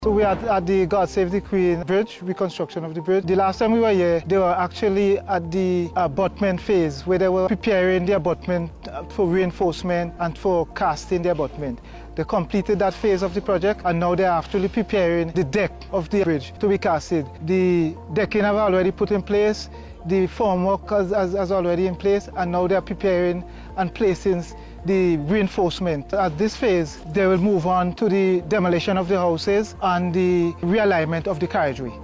So we are at the God Save the Queen bridge, reconstruction of the bridge. The last time we were here, they were actually at the abutment phase, where they were preparing the abutment for reinforcement and for casting the abutment. They completed that phase of the project, and now they're actually preparing the deck of the bridge to be casted. The decking have already put in place, the formwork has already in place, and now they're preparing and placing the reinforcement. At this phase, they will move on to the demolition of the houses and the realignment of the carriageway.